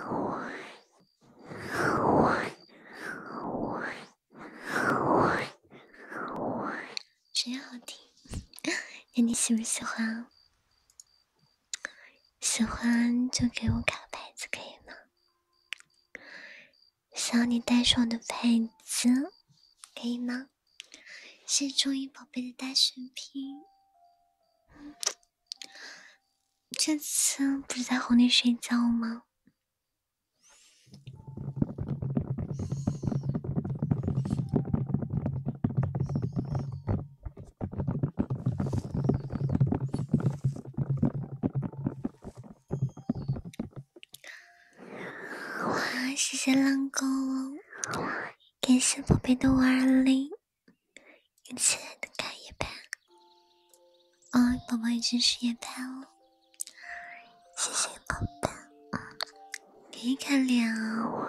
真好听。那你喜不喜欢？喜欢就给我卡牌子可以吗？想要你带上我的牌子可以吗？谢谢周一宝贝的大血瓶。这次不是在哄你睡觉吗？哇，谢谢浪狗，感谢宝贝的520，感谢的开夜盘。哦，宝宝已经是夜盘了，谢谢宝贝。可以看脸啊。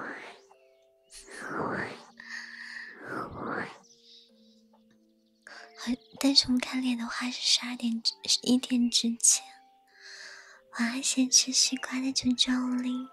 但是我们看脸的话是1点之前。哇，先吃西瓜的九九零。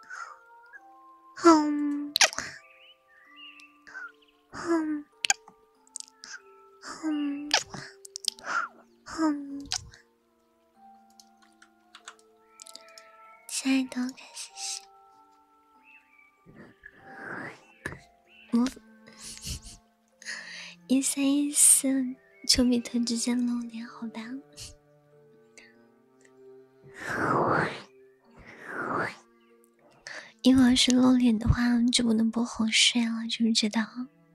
亲爱的，感谢谢。1314丘比特之间露脸，好吧。因为要是露脸的话就不能播哄睡了，知不知道？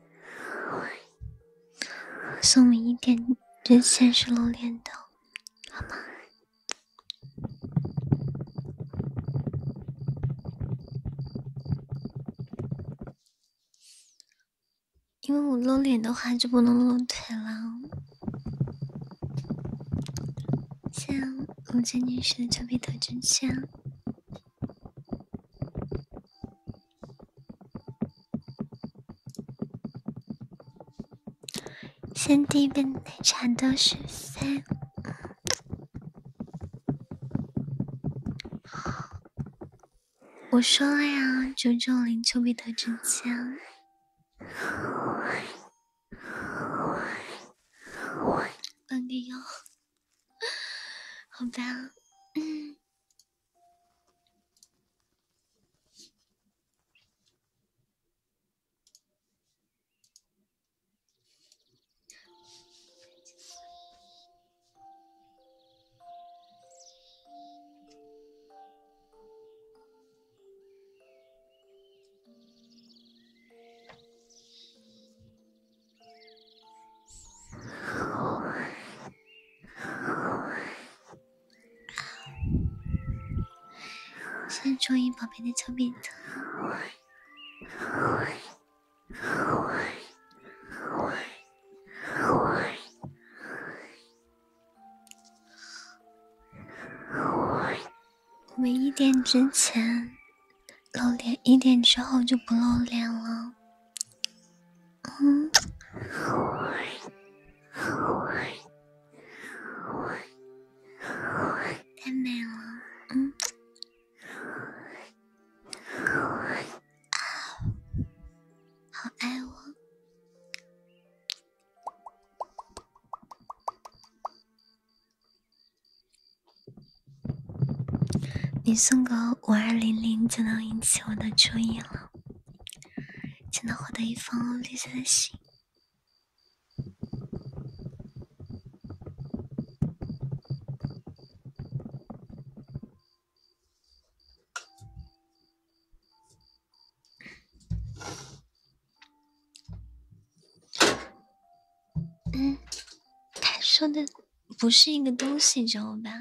所以我们1点之前是露脸的，好吗？因为我露脸的话就不能露腿了。像吴建女士的丘比特之前。先第一杯奶茶的13。我说了呀，990丘比特之前。半个腰，好吧。谢谢周一宝贝的丘比特。我们1点之前露脸，1点之后就不露脸了。太美了，好爱我。你送个5200就能引起我的注意了，就能获得一封绿色的信。他说的不是一个东西，知道吧？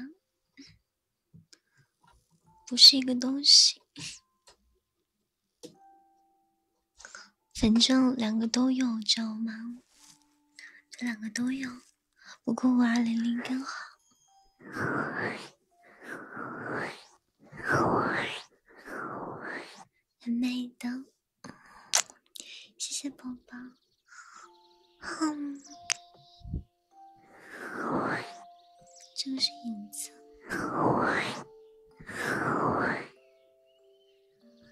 不是一个东西，反正2个都有，知道吗？这2个都有，不过5200更好。很美的，谢谢宝宝。这个是影子。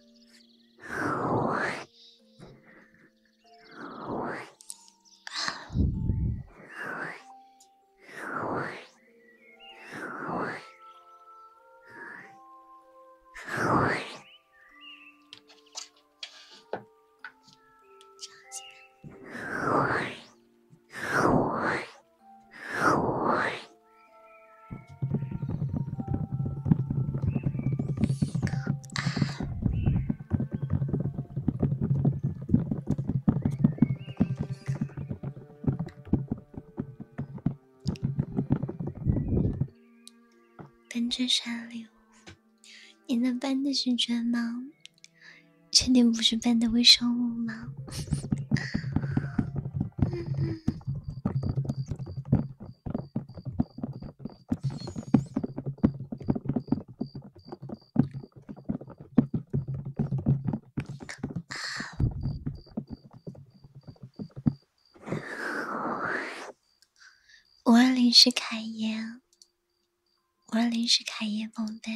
最帅的礼物。你那搬的是砖吗？确定不是搬的微生物吗？520是凯爷，520是凯爷宝贝。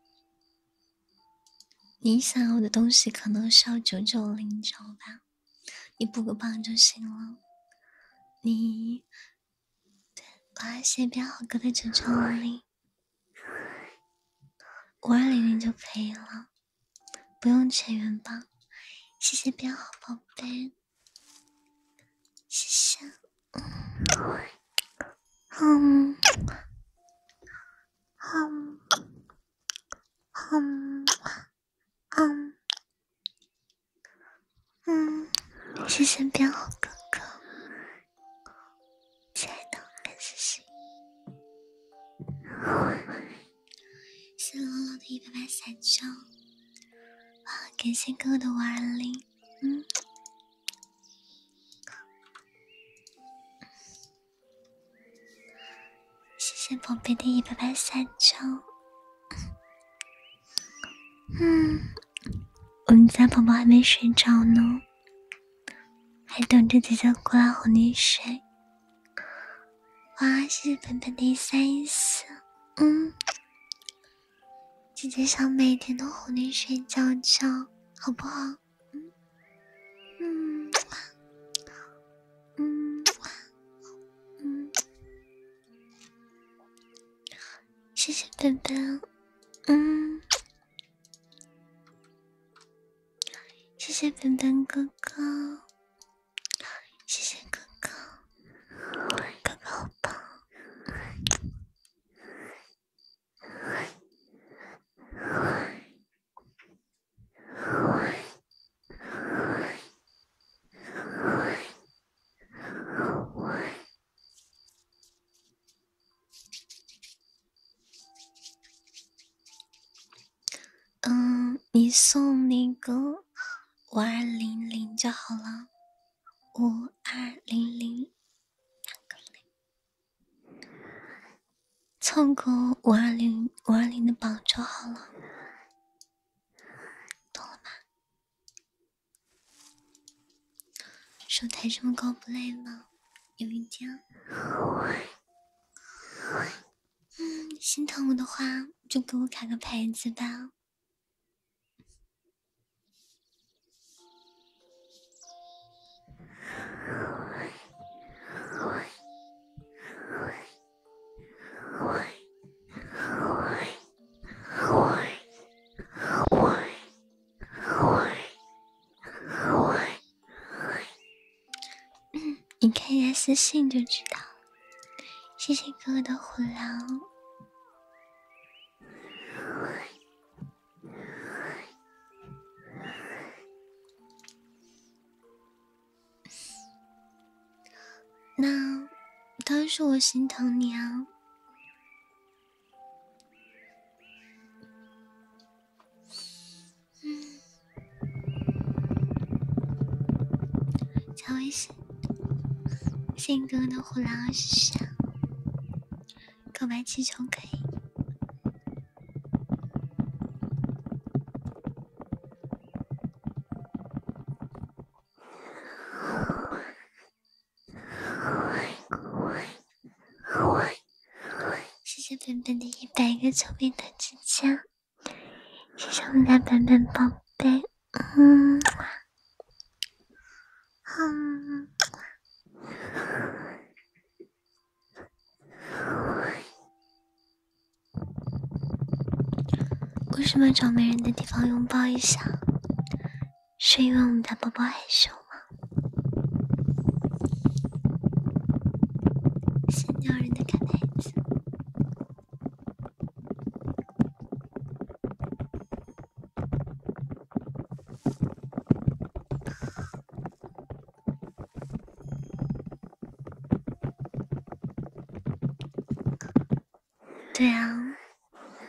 你想要的东西可能是要990，知道吧？你补个榜就行了。你对，我要写编好歌的990，5200就可以了，不用全员榜。谢谢编好宝贝，谢谢。谢谢编好哥哥，亲爱的，感谢谁？谢谢老老的180撒娇，哇，感谢哥哥的520，谢谢宝贝的180撒娇，我们家宝宝还没睡着呢，还等着姐姐过来哄你睡。哇，谢谢本本的134，姐姐想每天都哄你睡觉觉，好不好？谢谢本本，谢谢本本哥哥，谢谢哥哥，哥哥好棒。你送那个5200就好了，5200，凑够520的榜就好了，懂了吗？手抬这么高不累吗？有一点。心疼我的话，就给我卡个牌子吧。你看一下私信就知道了。谢谢哥哥的虎粮。那当然是我心疼你啊。加微信，谢谢哥哥的虎粮谢谢。告白气球可以。谢谢本本的100个聪明的指甲，谢谢我们家本本宝贝，为什么找没人的地方拥抱一下？是因为我们家宝宝害羞吗？先鸟人的卡牌子。对啊，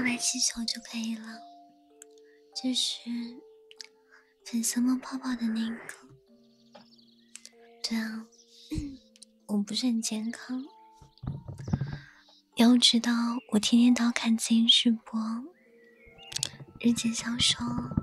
白气球就可以了，就是粉色冒泡泡的那个。对啊，我不是很健康。要知道，我天天都要看自己直播，日渐消瘦。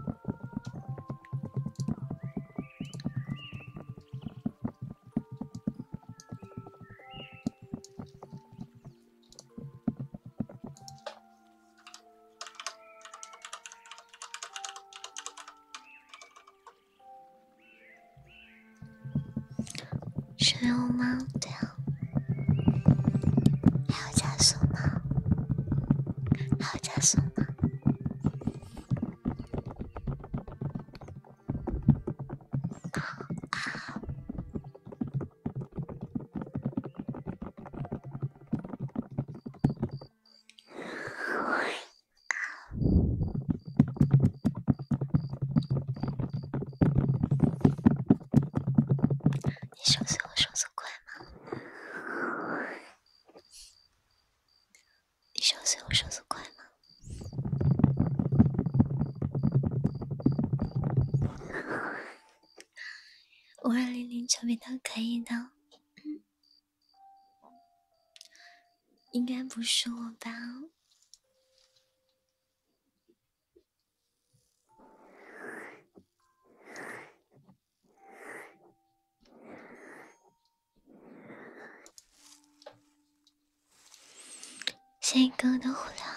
是有吗？对啊。还有加速吗？还有加速吗？你手速我手速快吗？你手速我手速快吗？5200比他可以的。应该不是我吧？谢谢哥的火疗。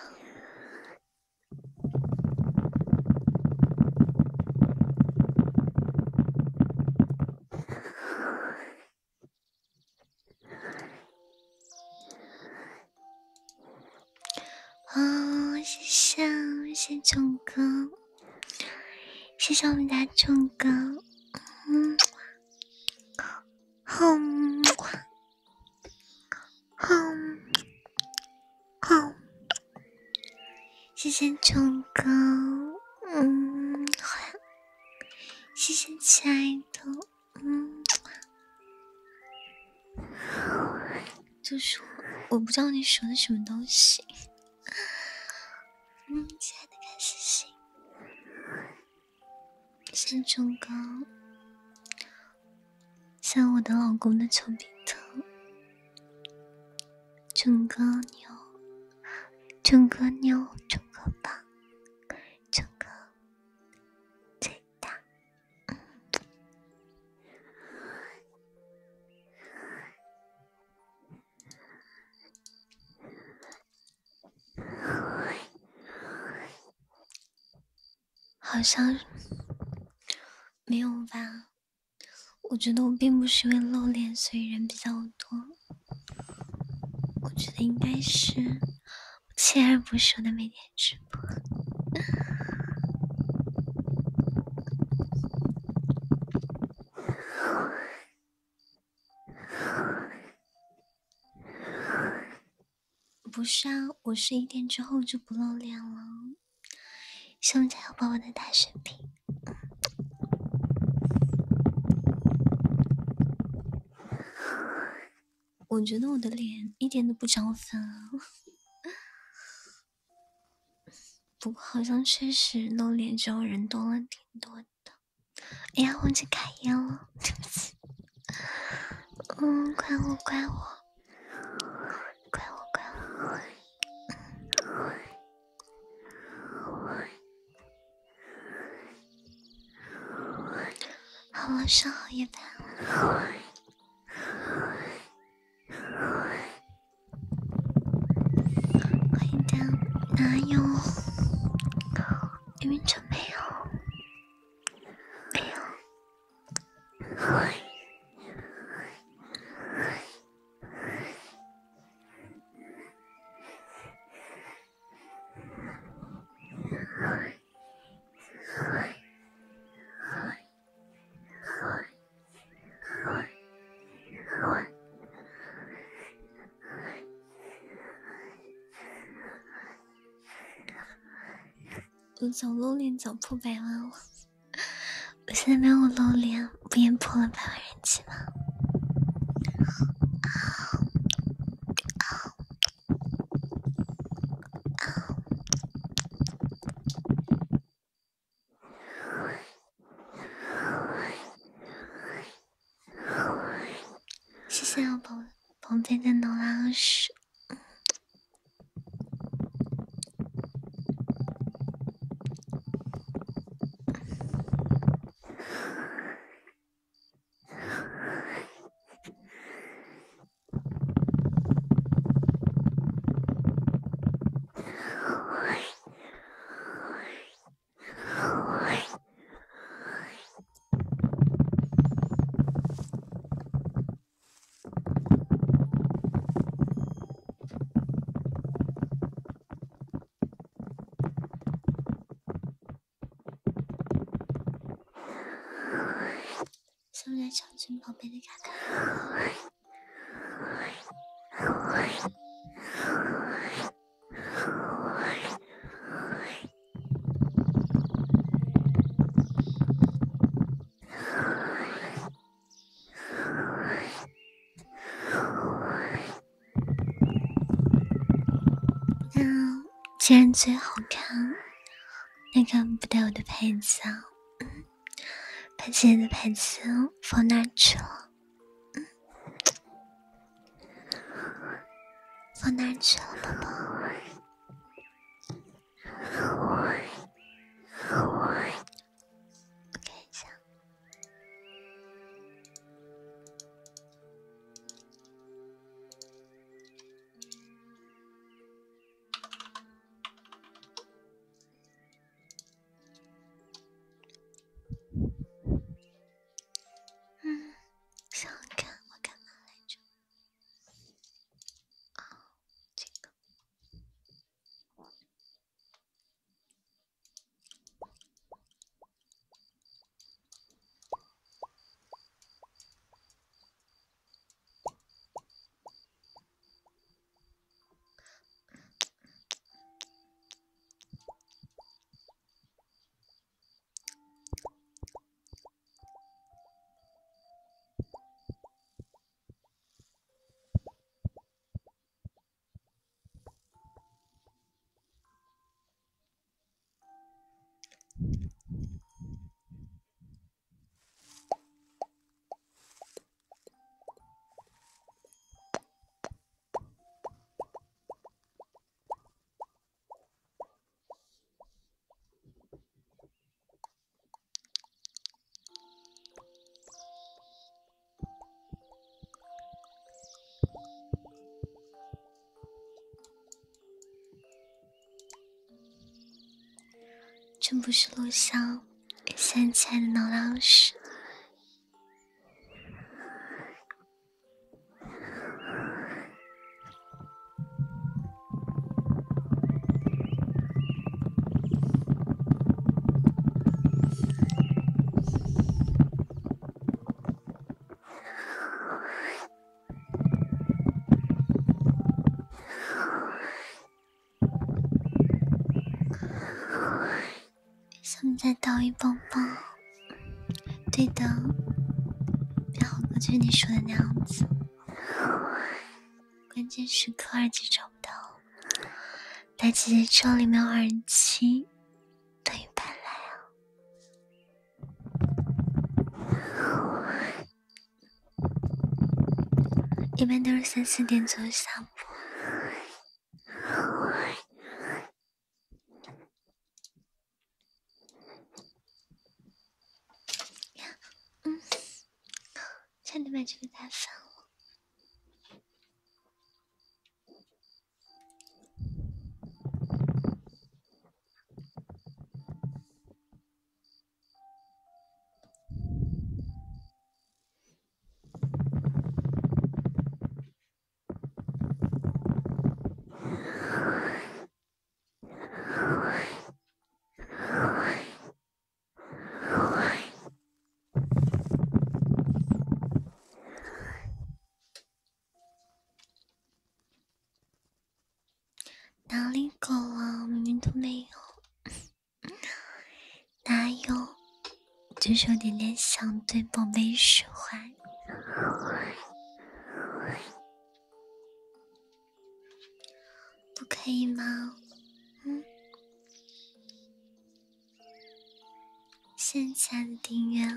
啊，谢谢谢谢囧哥，谢谢我们家囧哥，好，好，谢谢囧哥，好，谢谢亲爱的，就是我不知道你说的什么东西，亲爱的开心心，谢谢囧哥，谢谢我的老公的丘比特，囧哥牛，囧哥牛，囧哥棒，囧哥最大。好像没有吧？我觉得我并不是因为露脸，所以人比较多。我觉得应该是锲而不舍的每天直播。不是啊，我是1点之后就不露脸了。希望加油宝宝的大视频。我觉得我的脸一点都不长粉啊，不过好像确实露脸之后人多了挺多的。哎呀，忘记开烟了，对不起。怪我，怪我，怪我，怪我。好了，上好夜班了。欢迎大家，哪有？明明就没有，没有。我早露脸早破100万了，我现在没有露脸，不也破了100万人气吗？ 老鼠。送来小金宝贝的卡卡。既然最好看，那个不带我的牌子啊，把自己的牌子放哪去了？放哪去了，宝宝？我看一下。想看我干嘛来着？这个。真不是录像，现在亲爱的脑老师。下面再倒一包包。对的，然后哥就是你说的那样子。关键时刻耳机找不到，来姐姐这里没有耳机，等于白来啊。一般都是3、4点左右下播。差点把这个打翻了。哪里狗啊？明明都没有，哪有？就是有点点想对宝贝使坏，不可以吗？谢谢亲爱的订阅，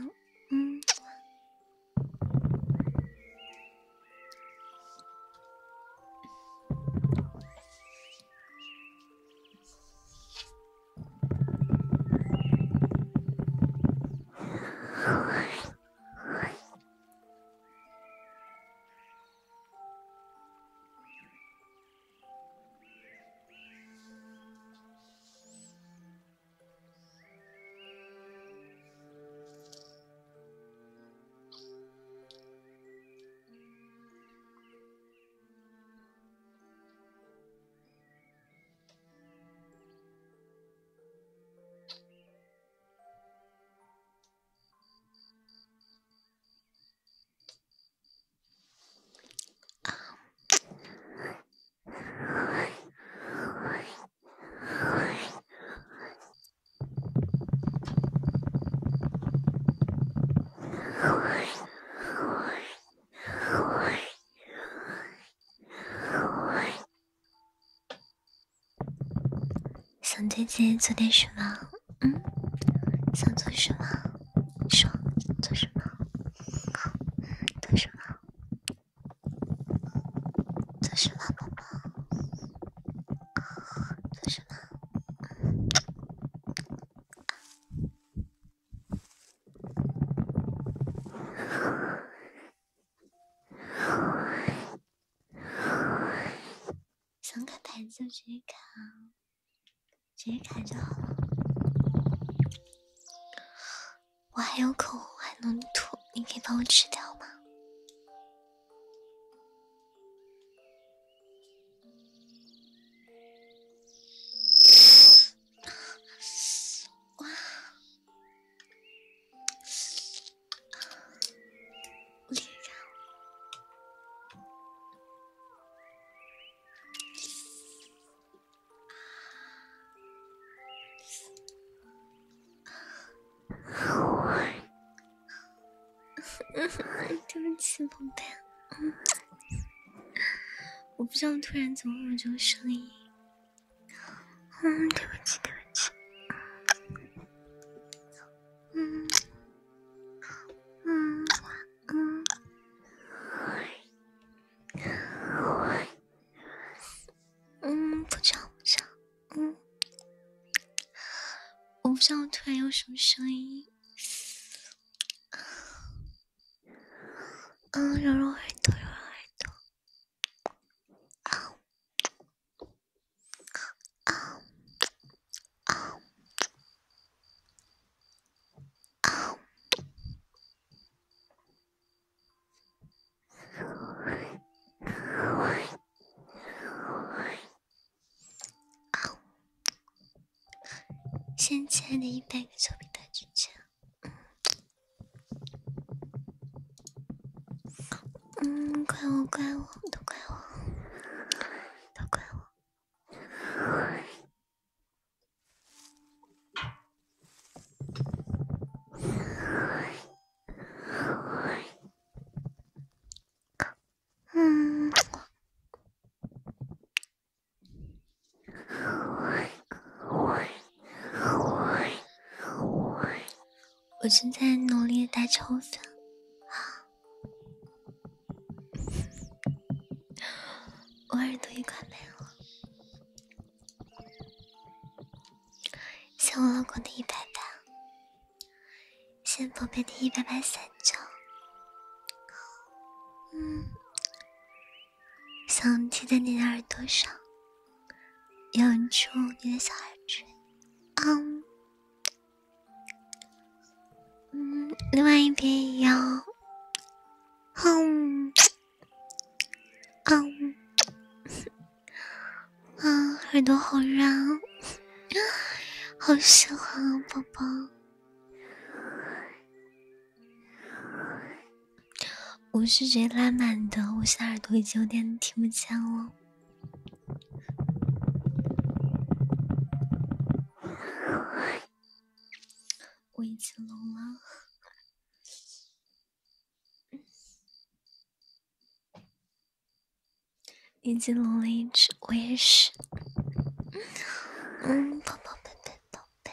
想姐姐做点什么？想做什么？说，做什么？做什么？做什么，宝宝？做什么？想卡牌就直接卡，直接卡就好了。我还有口红还能涂，你可以帮我吃掉吗？哇！厉害！对不起，宝贝。我不知道突然怎么会有这种声音。对不起，对不起。不知道，不知道。我不知道突然有什么声音。揉揉耳朵，揉揉耳朵。谢谢亲爱的100个丘比特之前。怪我，怪我，都怪我，都怪我。我正在努力的打抽粉。我耳朵也快没了。谢我老公的188，谢宝贝的183张。想贴在你的耳朵上，咬住你的小耳垂。另外一边也要。耳朵好软，好喜欢啊，宝宝。我是直接拉满的，我现在耳朵已经有点听不见了。我已经聋了。已经聋了一只，我也是。宝宝贝贝宝贝。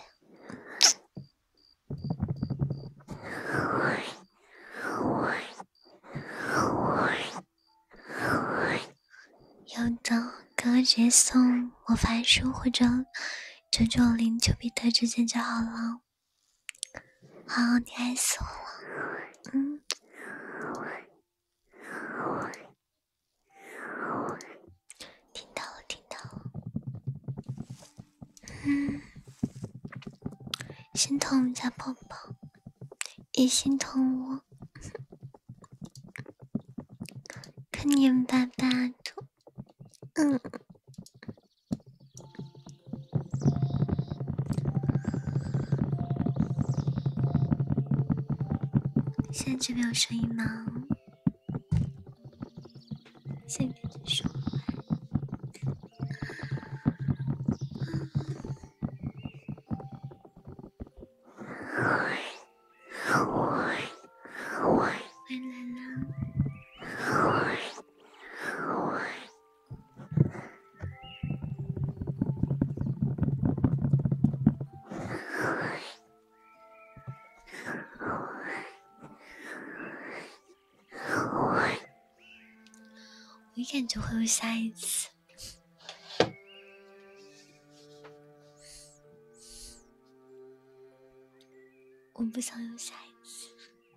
有的哥哥直接送魔法书或者990丘比特之间就好了。好，你爱死我了。听到了，听到了。心疼我们家宝宝，也心疼我。看你眼巴巴的。现在这边有声音吗？现在别说话。回来了。 感觉会有下一次？我不想有下一次。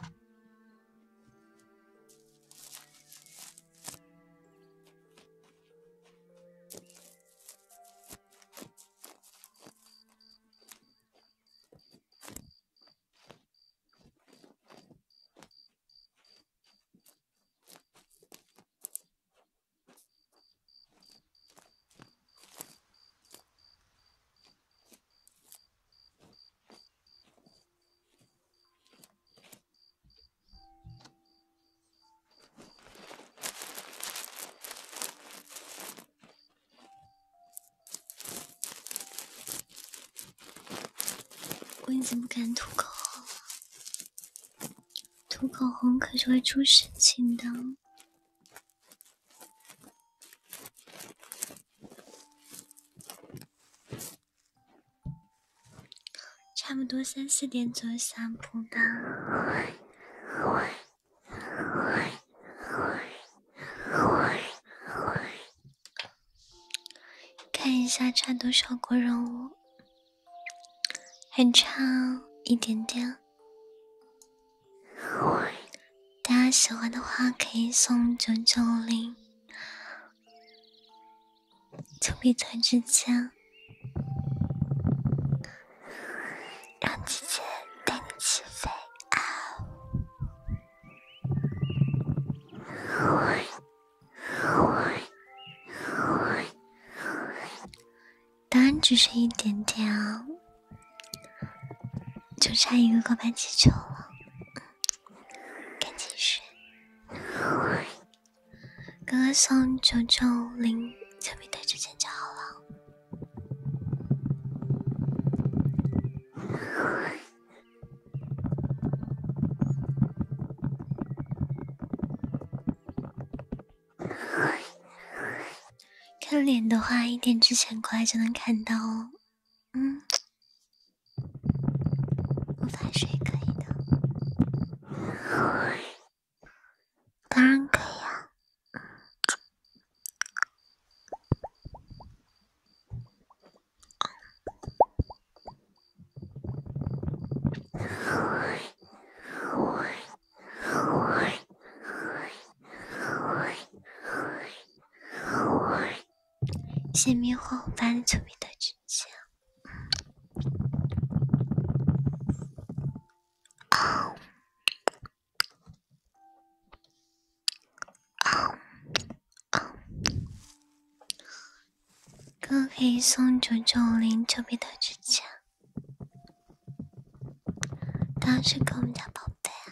我已经不敢涂口红了，涂口红可是会出事情的。差不多3、4点左右下播吧。看一下差多少个任务，还差一点点。大家喜欢的话可以送990，丘比特之间，让姐姐带你起飞啊！当然只是一点点啊，就差一个告白气球了，赶紧睡。哥哥送990，丘比特之间就好了。看脸的话，1点之前过来就能看到哦。我发誓也可以的，当然可以啊。谢灭火发的丘比特之间。哥可以送990丘比特之间，当然是给我们家宝贝啊。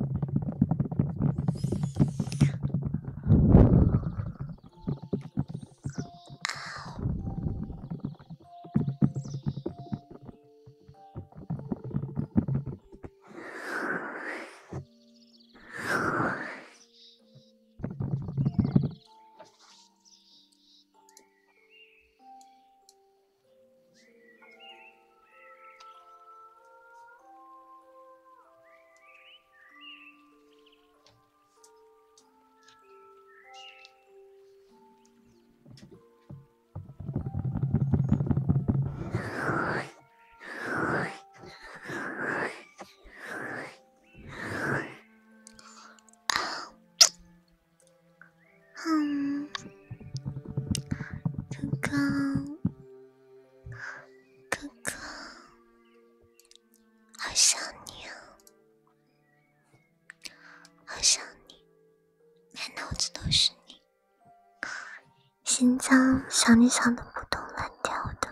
哥哥，好想你啊，好想你，满脑子都是你，心脏想你想的扑通乱跳的，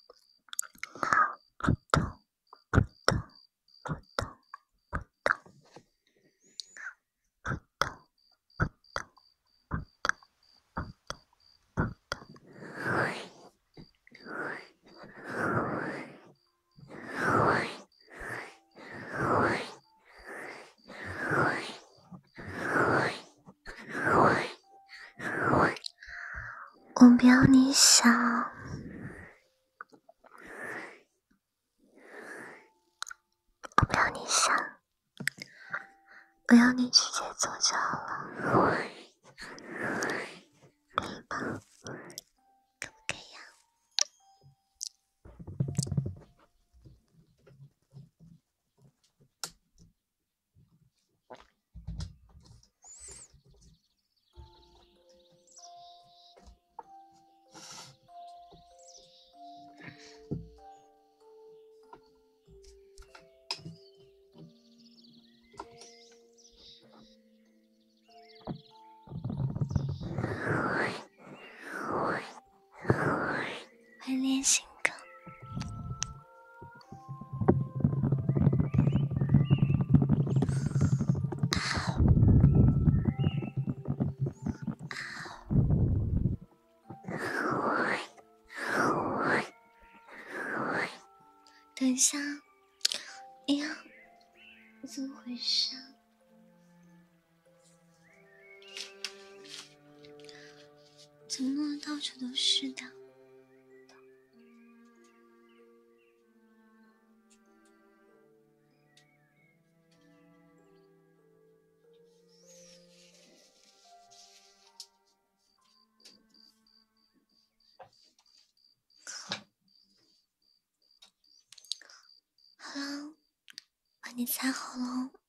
扑通扑通扑通扑通扑通扑通扑通扑通。我不要你想，我不要你想，我要你直接做就好了。 等一下，哎呀，怎么回事啊？怎么弄得到处都是的？好了，帮你擦好了。